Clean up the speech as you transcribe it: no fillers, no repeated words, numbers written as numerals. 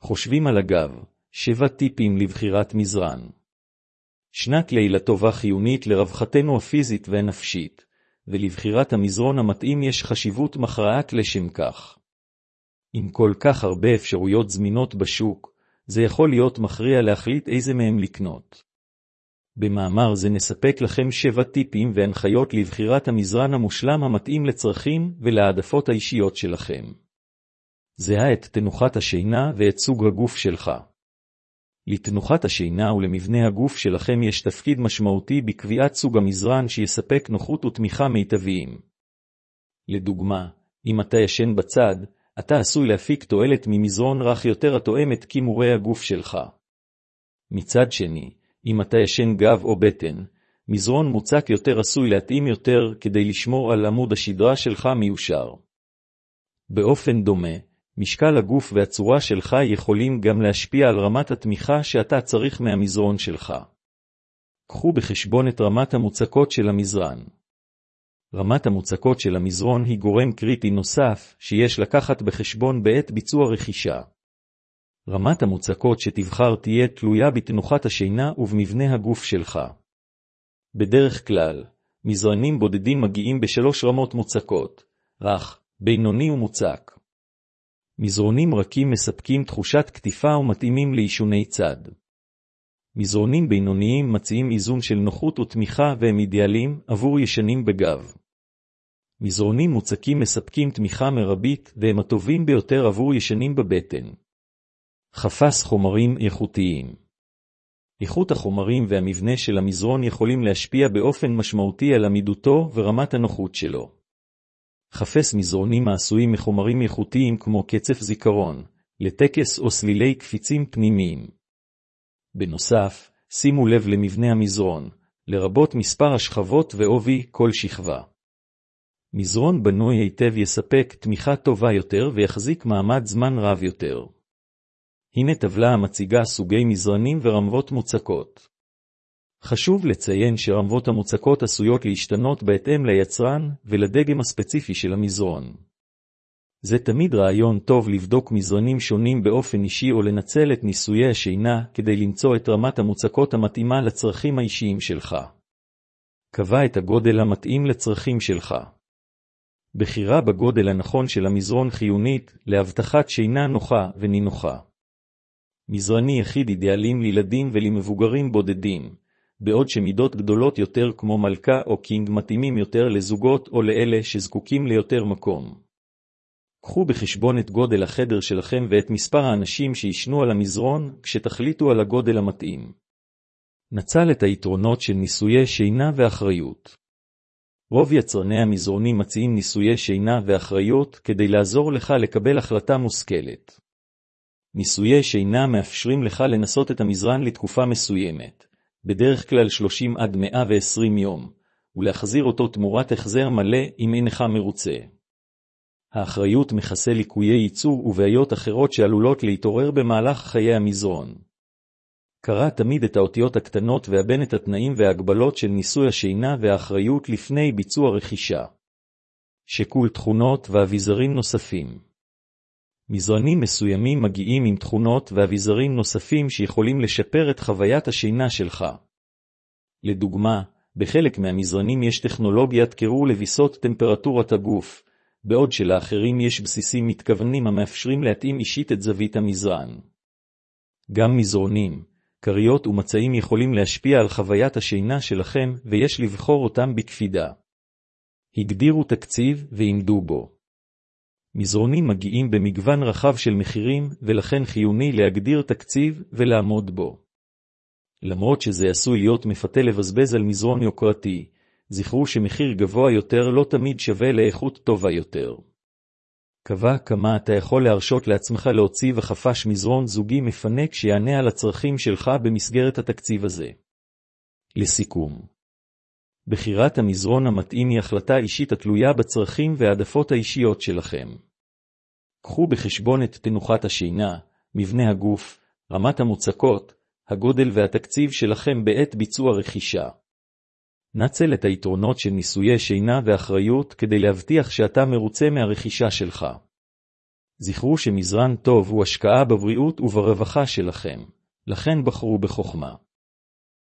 חושבים על הגב, 7 טיפים לבחירת מזרן. שנת לילה טובה חיונית לרווחתנו הפיזית והנפשית, ולבחירת המזרון המתאים יש חשיבות מכרעת לשם כך. עם כל כך הרבה אפשרויות זמינות בשוק, זה יכול להיות מכריע להחליט איזה מהם לקנות. במאמר זה נספק לכם 7 טיפים והנחיות לבחירת המזרן המושלם המתאים לצרכים ולהעדפות האישיות שלכם. זהה את תנוחת השינה ואת סוג הגוף שלך. לתנוחת השינה ולמבנה הגוף שלכם יש תפקיד משמעותי בקביעת סוג המזרן שיספק נוחות ותמיכה מיטביים. לדוגמה, אם אתה ישן בצד, אתה עשוי להפיק תועלת ממזרון רך יותר התואם את כימורי הגוף שלך. מצד שני, אם אתה ישן גב או בטן, מזרון מוצק יותר עשוי להתאים יותר כדי לשמור על עמוד השדרה שלך מיושר. באופן דומה, משקל הגוף והצורה שלך יכולים גם להשפיע על רמת התמיכה שאתה צריך מהמזרון שלך. קחו בחשבון את רמת המוצקות של המזרן. רמת המוצקות של המזרון היא גורם קריטי נוסף שיש לקחת בחשבון בעת ביצוע רכישה. רמת המוצקות שתבחר תהיה תלויה בתנוחת השינה ובמבנה הגוף שלך. בדרך כלל, מזרנים בודדים מגיעים ב3 רמות מוצקות, רך, בינוני ומוצק. מזרונים רכים מספקים תחושת כתיפה ומתאימים לישוני צד. מזרונים בינוניים מציעים איזון של נוחות ותמיכה והם אידיאליים עבור ישנים בגב. מזרונים מוצקים מספקים תמיכה מרבית והם הטובים ביותר עבור ישנים בבטן. חפש חומרים איכותיים. איכות החומרים והמבנה של המזרון יכולים להשפיע באופן משמעותי על עמידותו ורמת הנוחות שלו. חפש מזרונים העשויים מחומרים איכותיים כמו קצף זיכרון, לטקס או סלילי קפיצים פנימיים. בנוסף, שימו לב למבנה המזרון, לרבות מספר השכבות ועובי כל שכבה. מזרון בנוי היטב יספק תמיכה טובה יותר ויחזיק מעמד זמן רב יותר. הנה טבלה המציגה סוגי מזרנים ורמות מוצקות. חשוב לציין שרמות המוצקות עשויות להשתנות בהתאם ליצרן ולדגם הספציפי של המזרון. זה תמיד רעיון טוב לבדוק מזרנים שונים באופן אישי או לנצל את ניסויי השינה כדי למצוא את רמת המוצקות המתאימה לצרכים האישיים שלך. קבע את הגודל המתאים לצרכים שלך. בחירה בגודל הנכון של המזרון חיונית להבטחת שינה נוחה ונינוחה. מזרני יחיד אידיאליים לילדים ולמבוגרים בודדים, בעוד שמידות גדולות יותר כמו מלכה או קינג מתאימים יותר לזוגות או לאלה שזקוקים ליותר מקום. קחו בחשבון את גודל החדר שלכם ואת מספר האנשים שישנו על המזרון כשתחליטו על הגודל המתאים. נצל את היתרונות של ניסויי שינה ואחריות. רוב יצרני המזרונים מציעים ניסויי שינה ואחריות כדי לעזור לך לקבל החלטה מושכלת. ניסויי שינה מאפשרים לך לנסות את המזרן לתקופה מסוימת, בדרך כלל 30 עד 120 יום, ולהחזיר אותו תמורת החזר מלא אם אינך מרוצה. האחריות מכסה ליקויי ייצור ובעיות אחרות שעלולות להתעורר במהלך חיי המזרון. קרא תמיד את האותיות הקטנות והבן את התנאים וההגבלות של ניסוי השינה והאחריות לפני ביצוע רכישה. שקול תכונות ואביזרים נוספים. מזרנים מסוימים מגיעים עם תכונות ואביזרים נוספים שיכולים לשפר את חוויית השינה שלך. לדוגמה, בחלק מהמזרנים יש טכנולוגיית קירור לוויסות טמפרטורת הגוף, בעוד שלאחרים יש בסיסים מתכוונים המאפשרים להתאים אישית את זווית המזרן. גם מזרונים, קריות ומצעים יכולים להשפיע על חוויית השינה שלכם ויש לבחור אותם בקפידה. הגדירו תקציב ועמדו בו. מזרונים מגיעים במגוון רחב של מחירים ולכן חיוני להגדיר תקציב ולעמוד בו. למרות שזה עשוי להיות מפתה לבזבז על מזרון יוקרתי, זכרו שמחיר גבוה יותר לא תמיד שווה לאיכות טובה יותר. קבע כמה אתה יכול להרשות לעצמך להוציא וחפש מזרון זוגי מפנק שיענה על הצרכים שלך במסגרת התקציב הזה. לסיכום, בחירת המזרון המתאים היא החלטה אישית התלויה בצרכים והעדפות האישיות שלכם. קחו בחשבון את תנוחת השינה, מבנה הגוף, רמת המוצקות, הגודל והתקציב שלכם בעת ביצוע רכישה. נצל את היתרונות של ניסויי שינה ואחריות כדי להבטיח שאתה מרוצה מהרכישה שלך. זכרו שמזרן טוב הוא השקעה בבריאות וברווחה שלכם, לכן בחרו בחוכמה.